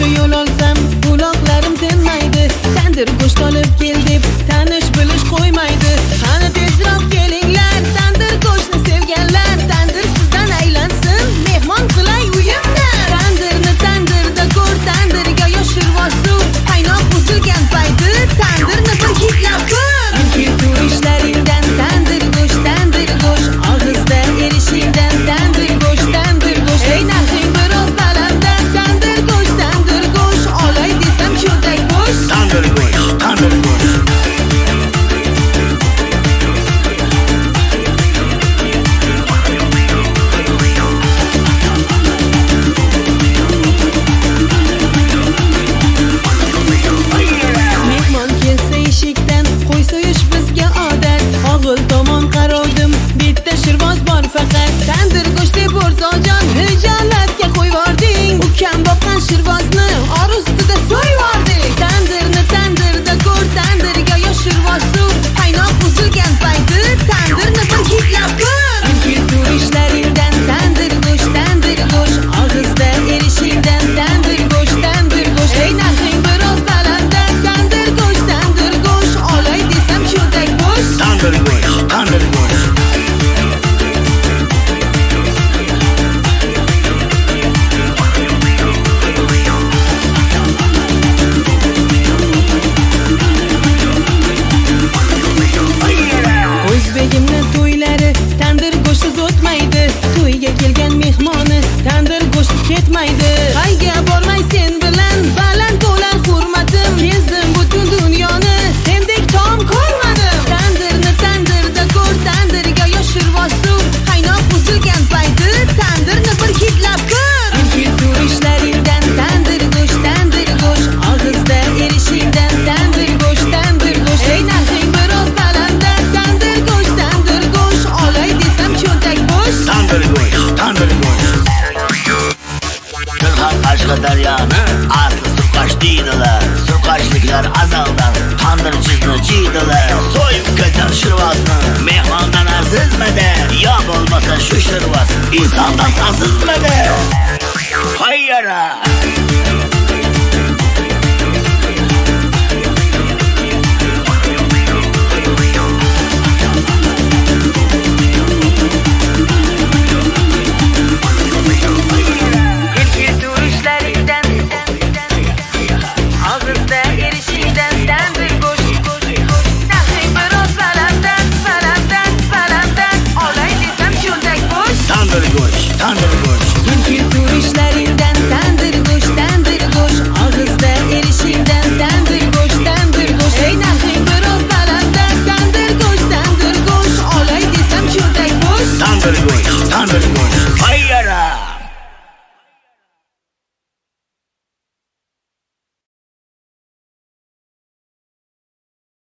qancha yo'l olsam quloqlarim tinmaydi. Tandir go'sht olib kel deb tanish bilish qo'ymaydi. Qani tezroq kelinglar, tandir go'shtni sevganlar, tandir sizdan aylansin, mehmon qilay uyimda. Tandirni tandirda ko'r, tandirga yoshirvoz suv, qaynoq buzilgan payti tandirni bir hidlab ko'r. Keltur ishlaringdan tandir go'sht, og'izda erishingdan tandir go'sht. Ey narxing biroz balandda, tandir go'sht, olay desam cho'ntak bo'sh. Tandir go'sht. Mehmon kelsa eshikdan qo'y so'yish bizga odat. Og'il tomon qarovdim, bitta shirvoz bor faqat. Tandir go'sht deb o'rtoqjon hijolatga qo'yvording. Ukam boqqan shirvozni or ustida so'yvording. Tandirni tandirda ko'r, tandirga yoshirvoz suv, qaynoq buzilgan payti tandirni bir hidlab ko'r. Keltur ishlaringdan tandir go'sht, og'izda erishingdan tandir go'sht. Ey narxing biroz balandda, tandir go'sht, olay desam cho'ntak bo'sh. Tandir go'sht. O'zbegimni to'ylari tandir go'shtsiz o'tmaydi. To'yga kelgan mehmoni tandir go'shtsiz ketmaydi. Qayga bormay sen bilan baland bo'lar hurmatim. Kezdim butun dunyoni, sendek taom ko'rmadim. Tandirni tandirda ko'r, tandirga yoshirvoz suv, qaynoq buzilgan payti tandirni bir hidlab ko'r. Keltur ishlaringdan tandir go'sht, og'izda erishingdan tandir go'sht. Ey narxing biroz balandda, tandir go'sht, olay desam cho'ntak bo'sh. Tandir go'sht. Tilxat Qashqadaryoni asli surqash deydilar. Surqashliklar azaldan tandirchizni jiydilar. So'yib kelgan shirvozni mehmondan arzizmidi? Yo bo'lmasa shu shirvoz insondan azizmidi? Hayyara